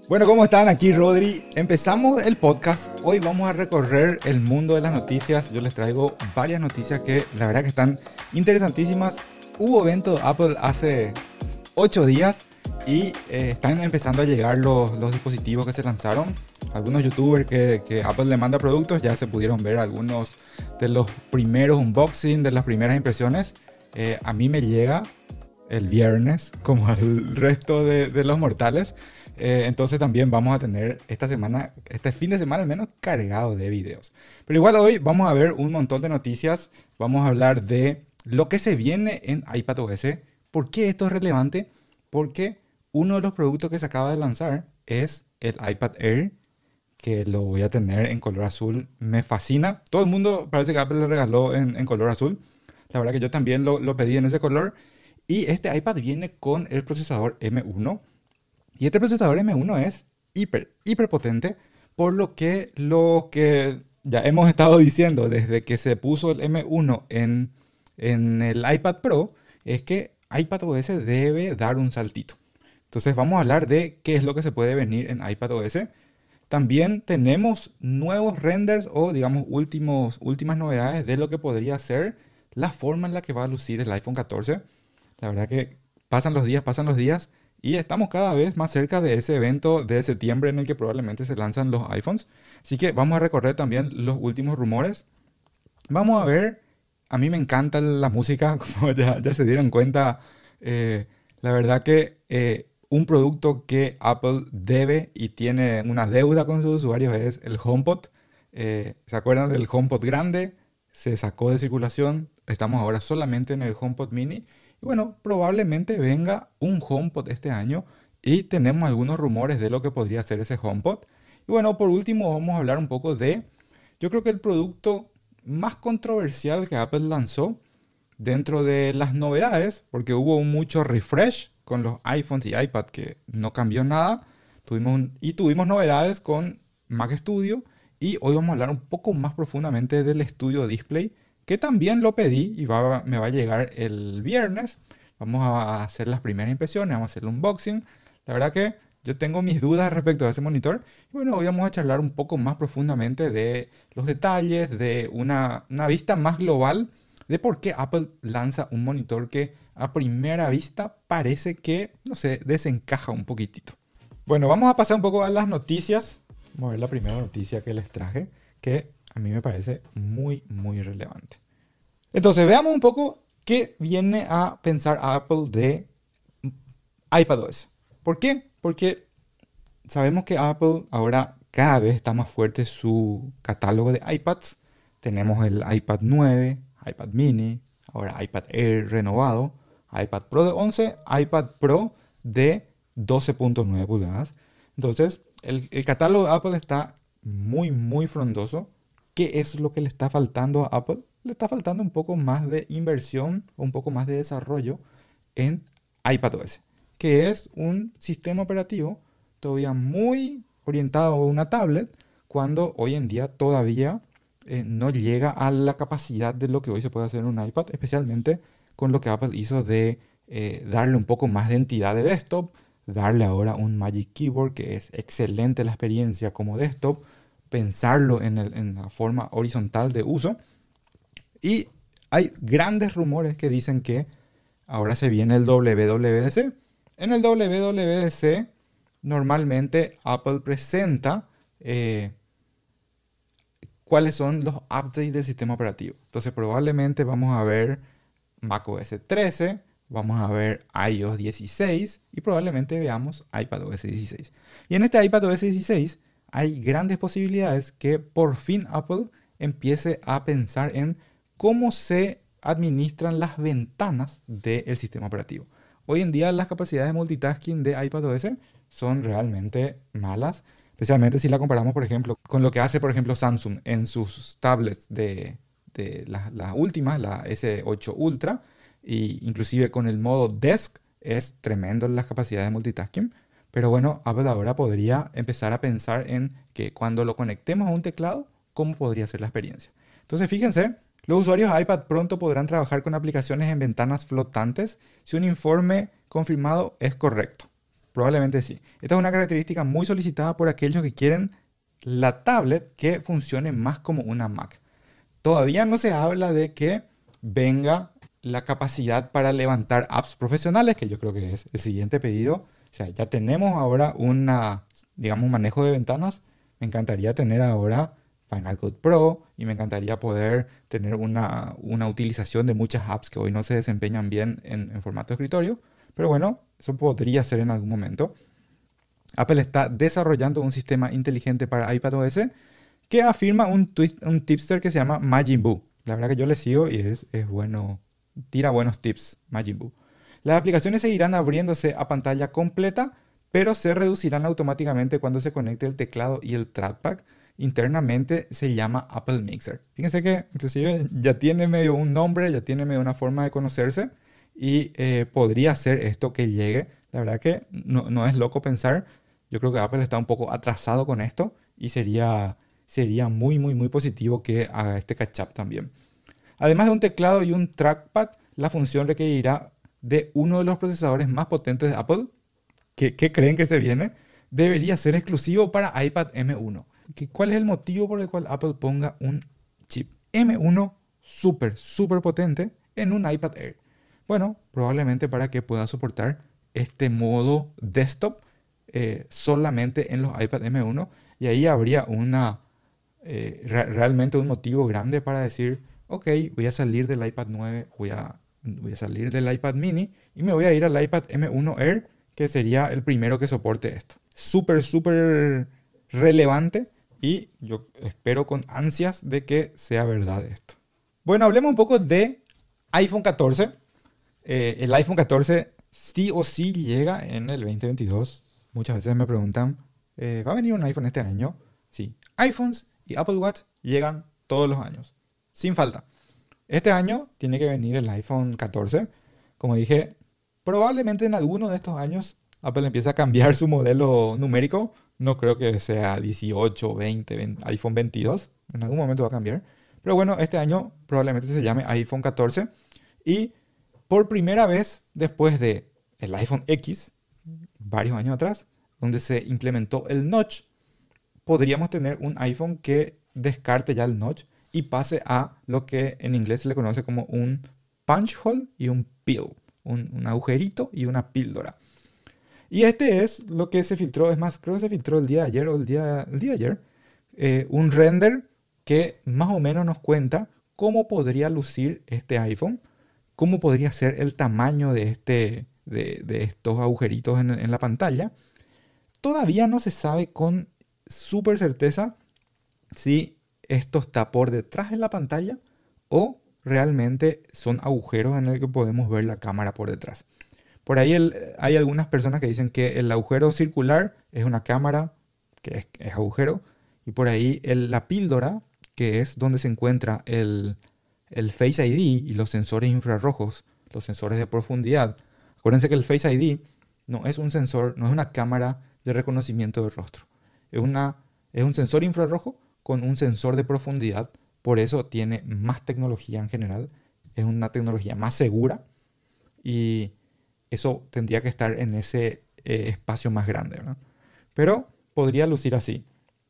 Bueno, ¿cómo están? Aquí Rodri. Empezamos el podcast. Hoy vamos a recorrer el mundo de las noticias. Yo les traigo varias noticias que la verdad que están interesantísimas. Hubo evento de Apple hace 8 días y están empezando a llegar los dispositivos que se lanzaron. Algunos youtubers que Apple le manda productos ya se pudieron ver algunos de los primeros unboxing, de las primeras impresiones. A mí me llega el viernes, como al resto de los mortales. Entonces también vamos a tener esta semana, este fin de semana al menos, cargado de videos. Pero igual hoy vamos a ver un montón de noticias. Vamos a hablar de lo que se viene en iPadOS. ¿Por qué esto es relevante? Porque uno de los productos que se acaba de lanzar es el iPad Air, que lo voy a tener en color azul. Me fascina. Todo el mundo parece que Apple le regaló en color azul. La verdad que yo también lo pedí en ese color. Y este iPad viene con el procesador M1. Y este procesador M1 es hiper potente, por lo que ya hemos estado diciendo desde que se puso el M1 en el iPad Pro, es que iPadOS debe dar un saltito. Entonces vamos a hablar de qué es lo que se puede venir en iPadOS. También tenemos nuevos renders o digamos últimas novedades de lo que podría ser la forma en la que va a lucir el iPhone 14. La verdad que pasan los días y estamos cada vez más cerca de ese evento de septiembre en el que probablemente se lanzan los iPhones. Así que vamos a recorrer también los últimos rumores. Vamos a ver, a mí me encanta la música, como ya se dieron cuenta. La verdad que un producto que Apple debe y tiene una deuda con sus usuarios es el HomePod. ¿Se acuerdan del HomePod grande? Se sacó de circulación. Estamos ahora solamente en el HomePod mini. Y bueno, probablemente venga un HomePod este año y tenemos algunos rumores de lo que podría ser ese HomePod. Y bueno, por último vamos a hablar un poco yo creo que el producto más controversial que Apple lanzó dentro de las novedades, porque hubo mucho refresh con los iPhones y iPad que no cambió nada. Tuvimos novedades con Mac Studio y hoy vamos a hablar un poco más profundamente del Studio Display, que también lo pedí y me va a llegar el viernes. Vamos a hacer las primeras impresiones, vamos a hacer el unboxing. La verdad que yo tengo mis dudas respecto a ese monitor. Y bueno, hoy vamos a charlar un poco más profundamente de los detalles, de una vista más global de por qué Apple lanza un monitor que a primera vista parece que, no sé, desencaja un poquitito. Bueno, vamos a pasar un poco a las noticias. Vamos a ver la primera noticia que les traje, que a mí me parece muy relevante. Entonces, veamos un poco qué viene a pensar Apple de iPadOS. ¿Por qué? Porque sabemos que Apple ahora cada vez está más fuerte su catálogo de iPads. Tenemos el iPad 9, iPad mini, ahora iPad Air renovado, iPad Pro de 11, iPad Pro de 12.9 pulgadas. Entonces, el catálogo de Apple está muy frondoso. ¿Qué es lo que le está faltando a Apple? Le está faltando un poco más de inversión o un poco más de desarrollo en iPadOS, que es un sistema operativo todavía muy orientado a una tablet, cuando hoy en día todavía no llega a la capacidad de lo que hoy se puede hacer en un iPad, especialmente con lo que Apple hizo de darle un poco más de entidad de desktop, darle ahora un Magic Keyboard, que es excelente la experiencia como desktop, pensarlo en la forma horizontal de uso. Y hay grandes rumores que dicen que ahora se viene el WWDC. En el WWDC normalmente Apple presenta cuáles son los updates del sistema operativo. Entonces probablemente vamos a ver macOS 13, vamos a ver iOS 16 y probablemente veamos iPadOS 16. Y en este iPadOS 16 hay grandes posibilidades que por fin Apple empiece a pensar en cómo se administran las ventanas del sistema operativo. Hoy en día las capacidades de multitasking de iPadOS son realmente malas, especialmente si la comparamos, por ejemplo, con lo que hace, por ejemplo, Samsung en sus tablets de las últimas, la S8 Ultra, e inclusive con el modo Desk es tremendo las capacidades de multitasking. Pero bueno, Apple ahora podría empezar a pensar en que cuando lo conectemos a un teclado, ¿cómo podría ser la experiencia? Entonces, fíjense, los usuarios de iPad pronto podrán trabajar con aplicaciones en ventanas flotantes si un informe confirmado es correcto. Probablemente sí. Esta es una característica muy solicitada por aquellos que quieren la tablet que funcione más como una Mac. Todavía no se habla de que venga la capacidad para levantar apps profesionales, que yo creo que es el siguiente pedido. O sea, ya tenemos ahora digamos, un manejo de ventanas. Me encantaría tener ahora Final Cut Pro y me encantaría poder tener una utilización de muchas apps que hoy no se desempeñan bien en formato de escritorio. Pero bueno, eso podría ser en algún momento. Apple está desarrollando un sistema inteligente para iPadOS que afirma un tipster que se llama Majin Buu. La verdad que yo le sigo y es bueno, tira buenos tips, Majin Buu. Las aplicaciones seguirán abriéndose a pantalla completa, pero se reducirán automáticamente cuando se conecte el teclado y el trackpad. Internamente se llama Apple Mixer. Fíjense que inclusive ya tiene medio un nombre, ya tiene medio una forma de conocerse y podría ser esto que llegue. La verdad que no es loco pensar. Yo creo que Apple está un poco atrasado con esto y sería muy, muy, muy positivo que haga este catch-up también. Además de un teclado y un trackpad, la función requerirá de uno de los procesadores más potentes de Apple. ¿Qué creen que se viene? Debería ser exclusivo para iPad M1. ¿Cuál es el motivo por el cual Apple ponga un chip M1 súper, súper potente en un iPad Air? Bueno, probablemente para que pueda soportar este modo desktop solamente en los iPad M1 y ahí habría realmente un motivo grande para decir, ok, voy a salir del iPad 9, voy a salir del iPad mini y me voy a ir al iPad M1 Air, que sería el primero que soporte esto. Súper, súper relevante y yo espero con ansias de que sea verdad esto. Bueno, hablemos un poco de iPhone 14. El iPhone 14 sí o sí llega en el 2022. Muchas veces me preguntan, ¿va a venir un iPhone este año? Sí, iPhones y Apple Watch llegan todos los años, sin falta. Este año tiene que venir el iPhone 14. Como dije, probablemente en alguno de estos años Apple empieza a cambiar su modelo numérico. No creo que sea 18, 20, iPhone 22. En algún momento va a cambiar. Pero bueno, este año probablemente se llame iPhone 14. Y por primera vez después de el iPhone X, varios años atrás, donde se implementó el notch, podríamos tener un iPhone que descarte ya el notch y pase a lo que en inglés se le conoce como un punch hole y un pill, un agujerito y una píldora. Y este es lo que se filtró, es más, creo que se filtró el día de ayer el día de ayer, un render que más o menos nos cuenta cómo podría lucir este iPhone, cómo podría ser el tamaño de estos agujeritos en la pantalla. Todavía no se sabe con súper certeza si esto está por detrás de la pantalla o realmente son agujeros en el que podemos ver la cámara por detrás. Por ahí hay algunas personas que dicen que el agujero circular es una cámara, que es agujero, y por ahí la píldora, que es donde se encuentra el Face ID y los sensores infrarrojos, los sensores de profundidad. Acuérdense que el Face ID no es un sensor, no es una cámara de reconocimiento de rostro. Es un sensor infrarrojo con un sensor de profundidad. Por eso tiene más tecnología en general. Es una tecnología más segura. Y eso tendría que estar en ese espacio más grande, ¿verdad? Pero podría lucir así.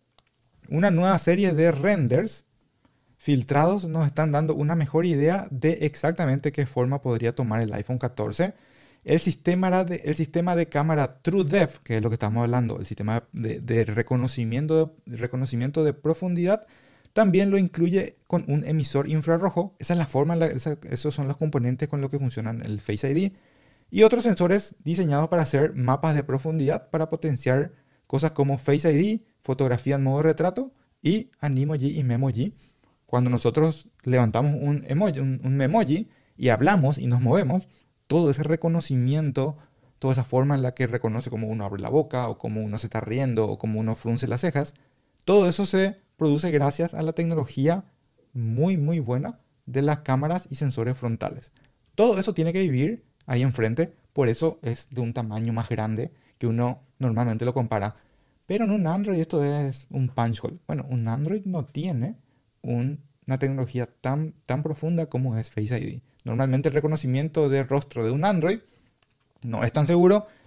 Una nueva serie de renders filtrados nos están dando una mejor idea de exactamente qué forma podría tomar el iPhone 14. El sistema de cámara TrueDepth, que es lo que estamos hablando, el sistema de reconocimiento de profundidad, también lo incluye con un emisor infrarrojo. Esa es la forma, esos son los componentes con los que funcionan el Face ID. Y otros sensores diseñados para hacer mapas de profundidad para potenciar cosas como Face ID, fotografía en modo retrato y Animoji y Memoji. Cuando nosotros levantamos un Memoji y hablamos y nos movemos, todo ese reconocimiento, toda esa forma en la que reconoce cómo uno abre la boca o cómo uno se está riendo o cómo uno frunce las cejas, todo eso se produce gracias a la tecnología muy, muy buena de las cámaras y sensores frontales. Todo eso tiene que vivir ahí enfrente, por eso es de un tamaño más grande que uno normalmente lo compara. Pero en un Android esto es un punch hole. Bueno, un Android no tiene una tecnología tan profunda como es Face ID. Normalmente el reconocimiento de rostro de un Android no es tan seguro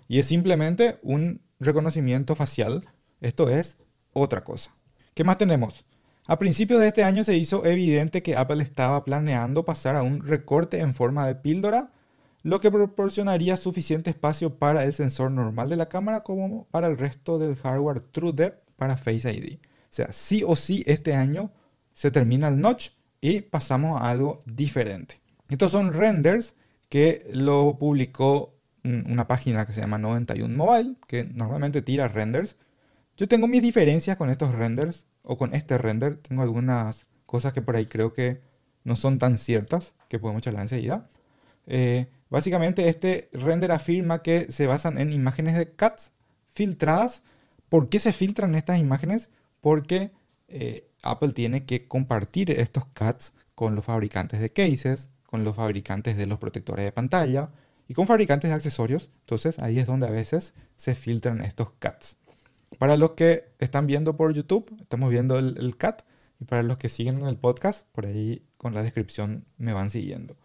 Y es simplemente un reconocimiento facial. Esto es otra cosa. ¿Qué más tenemos? A principios de este año se hizo evidente que Apple estaba planeando pasar a un recorte en forma de píldora, lo que proporcionaría suficiente espacio para el sensor normal de la cámara como para el resto del hardware TrueDepth para Face ID. O sea, sí o sí este año se termina el notch y pasamos a algo diferente. Estos son renders que lo publicó una página que se llama 91 Mobile, que normalmente tira renders. Yo tengo mis diferencias con estos renders, o con este render. Tengo algunas cosas que por ahí creo que no son tan ciertas, que podemos charlar enseguida. Básicamente este render afirma que se basan en imágenes de CATs filtradas. ¿Por qué se filtran estas imágenes? Porque Apple tiene que compartir estos CATs con los fabricantes de cases, con los fabricantes de los protectores de pantalla y con fabricantes de accesorios. Entonces ahí es donde a veces se filtran estos CATs. Para los que están viendo por YouTube, estamos viendo el CAT. Y para los que siguen en el podcast, por ahí con la descripción me van siguiendo.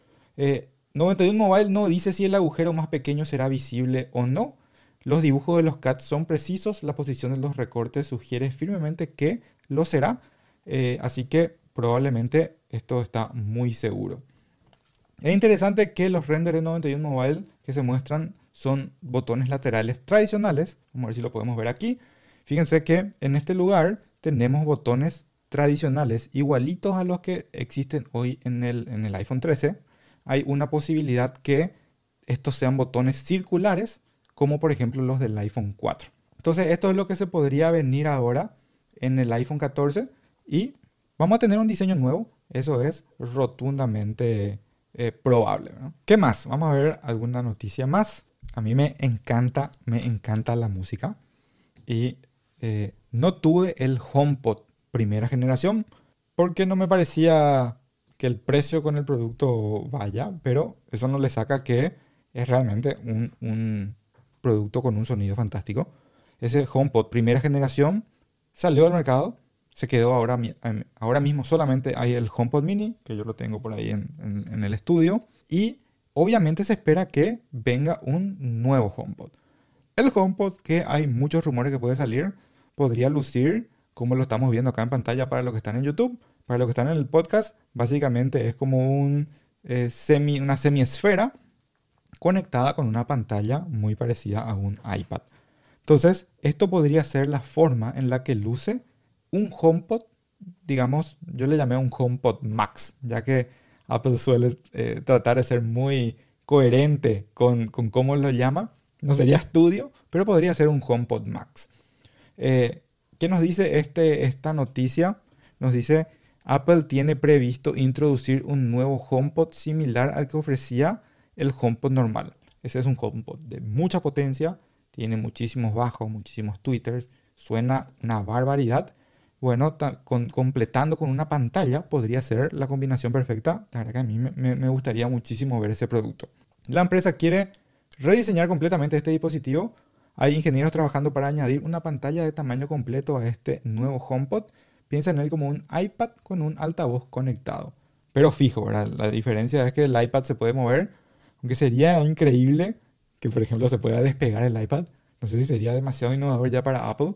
91 Mobile no dice si el agujero más pequeño será visible o no. Los dibujos de los CATs son precisos, la posición de los recortes sugiere firmemente que lo será. Así que probablemente esto está muy seguro. Es interesante que los renders de 91 Mobile que se muestran son botones laterales tradicionales. Vamos a ver si lo podemos ver aquí. Fíjense que en este lugar tenemos botones tradicionales igualitos a los que existen hoy en el iPhone 13. Hay una posibilidad que estos sean botones circulares, como por ejemplo los del iPhone 4. Entonces esto es lo que se podría venir ahora en el iPhone 14 y vamos a tener un diseño nuevo. Eso es rotundamente probable, ¿no? ¿Qué más? Vamos a ver alguna noticia más. A mí me encanta la música y no tuve el HomePod primera generación porque no me parecía que el precio con el producto vaya, pero eso no le saca que es realmente un producto con un sonido fantástico. Ese HomePod primera generación salió al mercado, se quedó ahora mismo solamente hay el HomePod Mini, que yo lo tengo por ahí en el estudio, y obviamente se espera que venga un nuevo HomePod. El HomePod, que hay muchos rumores que puede salir, podría lucir como lo estamos viendo acá en pantalla para los que están en YouTube. Para los que están en el podcast, básicamente es como una semiesfera conectada con una pantalla muy parecida a un iPad. Entonces, esto podría ser la forma en la que luce un HomePod, digamos, yo le llamé un HomePod Max, ya que Apple suele tratar de ser muy coherente con cómo lo llama. No sería estudio, pero podría ser un HomePod Max. ¿Qué nos dice esta noticia? Nos dice, Apple tiene previsto introducir un nuevo HomePod similar al que ofrecía el HomePod normal. Ese es un HomePod de mucha potencia, tiene muchísimos bajos, muchísimos tweeters, suena una barbaridad. Bueno, completando con una pantalla podría ser la combinación perfecta. La verdad que a mí me gustaría muchísimo ver ese producto. La empresa quiere rediseñar completamente este dispositivo. Hay ingenieros trabajando para añadir una pantalla de tamaño completo a este nuevo HomePod. Piensa en él como un iPad con un altavoz conectado. Pero fijo, ¿verdad? La diferencia es que el iPad se puede mover, aunque sería increíble que, por ejemplo, se pueda despegar el iPad. No sé si sería demasiado innovador ya para Apple,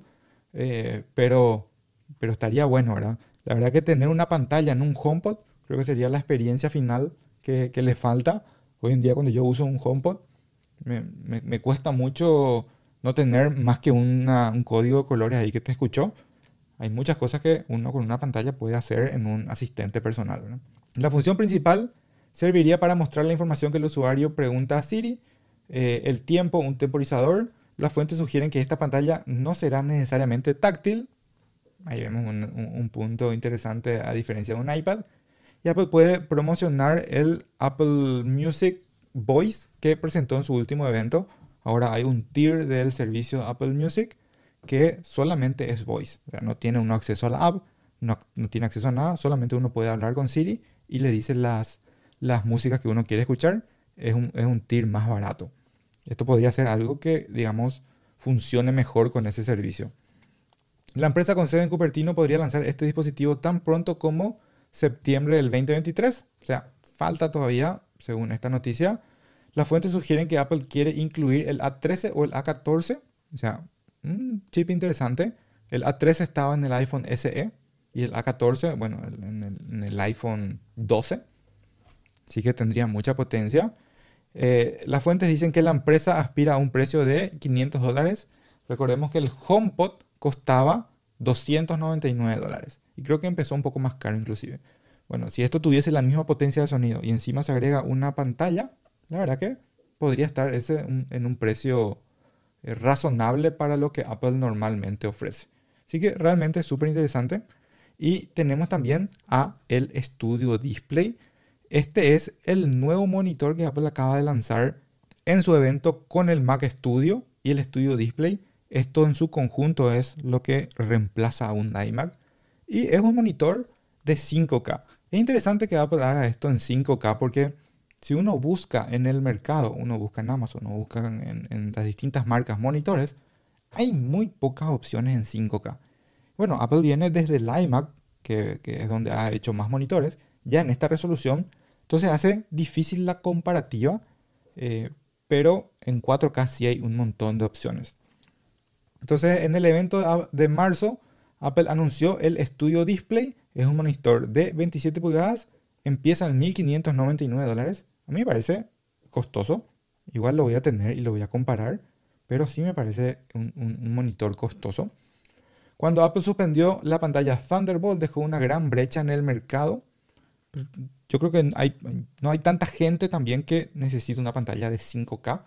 pero estaría bueno, ¿verdad? La verdad que tener una pantalla en un HomePod creo que sería la experiencia final que le falta. Hoy en día cuando yo uso un HomePod me cuesta mucho no tener más que un código de colores ahí que te escuchó. Hay muchas cosas que uno con una pantalla puede hacer en un asistente personal, ¿verdad? La función principal serviría para mostrar la información que el usuario pregunta a Siri, el tiempo, un temporizador. Las fuentes sugieren que esta pantalla no será necesariamente táctil. Ahí vemos un punto interesante a diferencia de un iPad. Y Apple puede promocionar el Apple Music Voice que presentó en su último evento. Ahora hay un tier del servicio Apple Music que solamente es voice. O sea, no tiene uno acceso a la app, no tiene acceso a nada, solamente uno puede hablar con Siri y le dice las músicas que uno quiere escuchar. Es un tier más barato. Esto podría ser algo que, digamos, funcione mejor con ese servicio. La empresa con sede en Cupertino podría lanzar este dispositivo tan pronto como septiembre del 2023. O sea, falta todavía, según esta noticia. Las fuentes sugieren que Apple quiere incluir el A13 o el A14, o sea, un chip interesante. El A13 estaba en el iPhone SE y el A14, bueno, en el iPhone 12, así que tendría mucha potencia. Las fuentes dicen que la empresa aspira a un precio de $500. Recordemos que el HomePod costaba $299 y creo que empezó un poco más caro inclusive. Bueno, si esto tuviese la misma potencia de sonido y encima se agrega una pantalla, la verdad que podría estar en un precio razonable para lo que Apple normalmente ofrece. Así que realmente es súper interesante. Y tenemos también a el Studio Display. Este es el nuevo monitor que Apple acaba de lanzar en su evento con el Mac Studio y el Studio Display. Esto en su conjunto es lo que reemplaza a un iMac. Y es un monitor de 5K. Es interesante que Apple haga esto en 5K porque si uno busca en el mercado, uno busca en Amazon, uno busca en las distintas marcas monitores, hay muy pocas opciones en 5K. Bueno, Apple viene desde el iMac, que es donde ha hecho más monitores, ya en esta resolución. Entonces hace difícil la comparativa, pero en 4K sí hay un montón de opciones. Entonces en el evento de marzo, Apple anunció el Studio Display. Es un monitor de 27 pulgadas, empieza en $1.599. A mí me parece costoso. Igual lo voy a tener y lo voy a comparar, pero sí me parece un monitor costoso. Cuando Apple suspendió la pantalla Thunderbolt, dejó una gran brecha en el mercado. Yo creo que no hay tanta gente también que necesita una pantalla de 5K.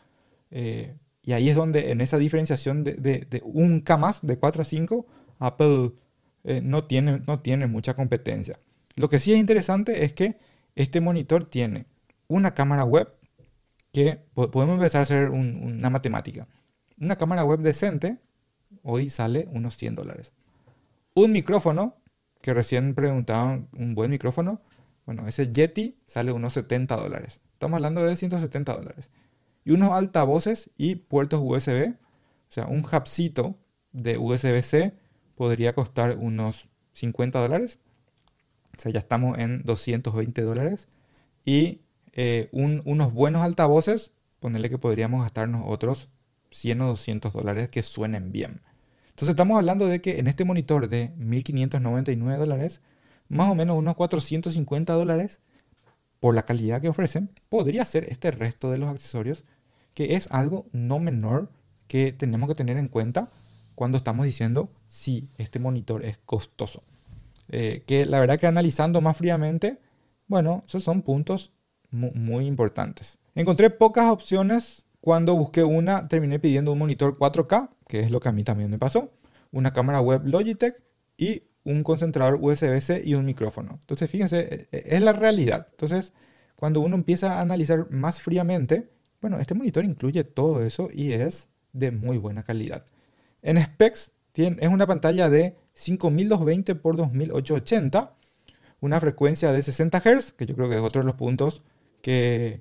Y ahí es donde en esa diferenciación de 1K más, de 4 a 5, Apple no tiene mucha competencia. Lo que sí es interesante es que este monitor tiene una cámara web, que podemos empezar a hacer una matemática. Una cámara web decente hoy sale unos $100. Un micrófono, que recién preguntaban, un buen micrófono, bueno, ese Yeti sale unos $70. Estamos hablando de $170. Y unos altavoces y puertos USB, o sea, un hubcito de USB-C podría costar unos $50. O sea, ya estamos en $220. Y unos buenos altavoces, ponerle que podríamos gastarnos otros $100 o $200 que suenen bien. Entonces estamos hablando de que en este monitor de $1.599, más o menos unos $450 por la calidad que ofrecen, podría ser este resto de los accesorios, que es algo no menor que tenemos que tener en cuenta cuando estamos diciendo si este monitor es costoso. Que la verdad que analizando más fríamente, bueno, esos son puntos muy importantes. Encontré pocas opciones. Cuando busqué una, terminé pidiendo un monitor 4K, que es lo que a mí también me pasó, una cámara web Logitech y un concentrador USB-C y un micrófono. Entonces, fíjense, es la realidad. Entonces, cuando uno empieza a analizar más fríamente, bueno, este monitor incluye todo eso y es de muy buena calidad. En specs, es una pantalla de 5220 x 2880, una frecuencia de 60 Hz, que yo creo que es otro de los puntos que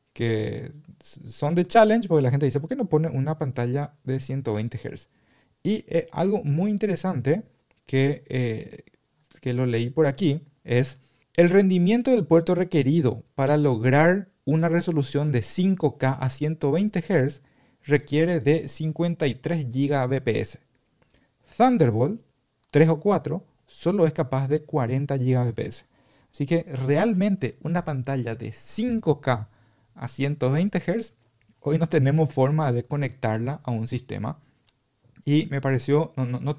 son de challenge, porque la gente dice, ¿por qué no pone una pantalla de 120 Hz? Y algo muy interesante que lo leí por aquí es el rendimiento del puerto requerido para lograr una resolución de 5K a 120 Hz requiere de 53 Gbps. Thunderbolt 3 o 4 solo es capaz de 40 Gbps. Así que realmente una pantalla de 5K a 120 Hz, hoy no tenemos forma de conectarla a un sistema. Y me pareció,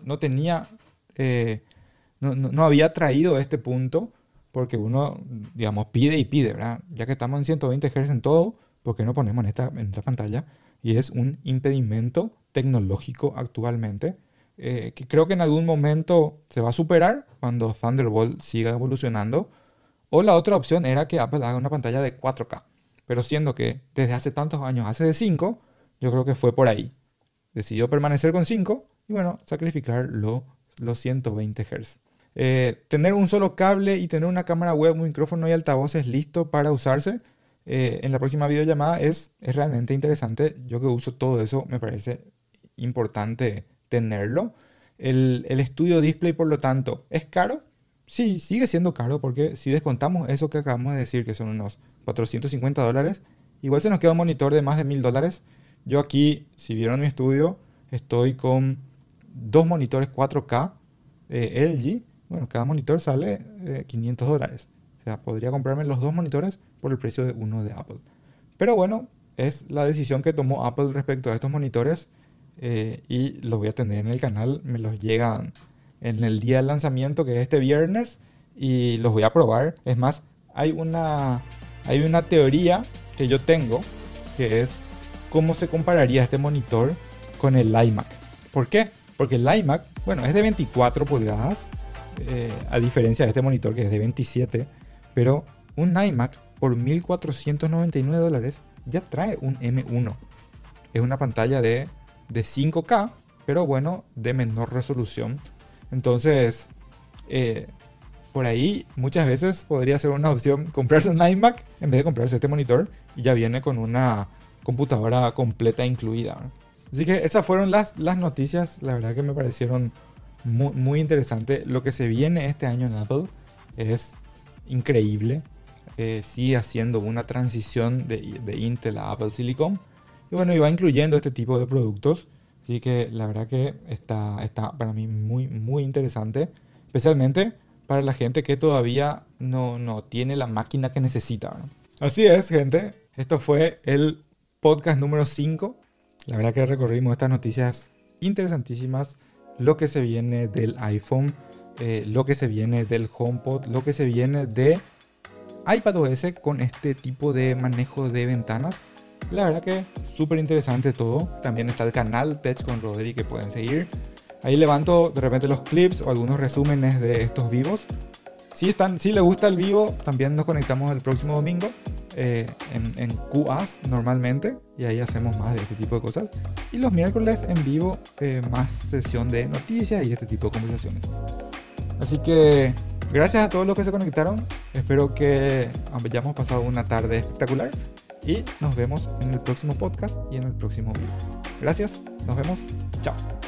no había traído este punto, porque uno, digamos, pide y pide, ¿verdad? Ya que estamos en 120 Hz en todo, ¿por qué no ponemos en esta pantalla? Y es un impedimento tecnológico actualmente, que creo que en algún momento se va a superar cuando Thunderbolt siga evolucionando. O la otra opción era que Apple haga una pantalla de 4K. Pero siendo que desde hace tantos años hace de 5, yo creo que fue por ahí. Decidió permanecer con 5 y bueno, sacrificar los 120 Hz. Tener un solo cable y tener una cámara web, un micrófono y altavoces listo para usarse en la próxima videollamada es realmente interesante. Yo que uso todo eso, me parece importante tenerlo. El Studio Display, por lo tanto, ¿es caro? Sí, sigue siendo caro porque si descontamos eso que acabamos de decir, que son unos $450, igual se nos queda un monitor de más de $1000. Yo aquí, si vieron mi estudio, estoy con 2 monitores 4K LG. Bueno, cada monitor sale $500. O sea, podría comprarme los 2 monitores por el precio de uno de Apple. Pero bueno, es la decisión que tomó Apple respecto a estos monitores. Y los voy a tener en el canal. Me los llegan en el día del lanzamiento, que es este viernes. Y los voy a probar. Es más, hay una teoría que yo tengo, que es cómo se compararía este monitor con el iMac. ¿Por qué? Porque el iMac, bueno, es de 24 pulgadas, a diferencia de este monitor que es de 27. Pero un iMac por $1499 ya trae un M1. Es una pantalla de 5K, pero bueno, de menor resolución. Entonces, por ahí muchas veces podría ser una opción comprarse un iMac en vez de comprarse este monitor, y ya viene con una computadora completa incluida, ¿no? Así que esas fueron las noticias. La verdad que me parecieron muy, muy interesantes. Lo que se viene este año en Apple es increíble. Sigue haciendo una transición de Intel a Apple Silicon. Y bueno, y va incluyendo este tipo de productos. Así que la verdad que está para mí muy, muy interesante. Especialmente para la gente que todavía no tiene la máquina que necesita, ¿no? Así es, gente. Esto fue el podcast número 5. La verdad que recorrimos estas noticias interesantísimas. Lo que se viene del iPhone, lo que se viene del HomePod, lo que se viene de iPadOS con este tipo de manejo de ventanas. La verdad que súper interesante todo. También está el canal Tech con Rodri que pueden seguir. Ahí levanto de repente los clips o algunos resúmenes de estos vivos. Si les gusta el vivo, también nos conectamos el próximo domingo en QAs normalmente. Y ahí hacemos más de este tipo de cosas. Y los miércoles en vivo, más sesión de noticias y este tipo de conversaciones. Así que gracias a todos los que se conectaron. Espero que hayamos pasado una tarde espectacular. Y nos vemos en el próximo podcast y en el próximo video. Gracias, nos vemos. Chao.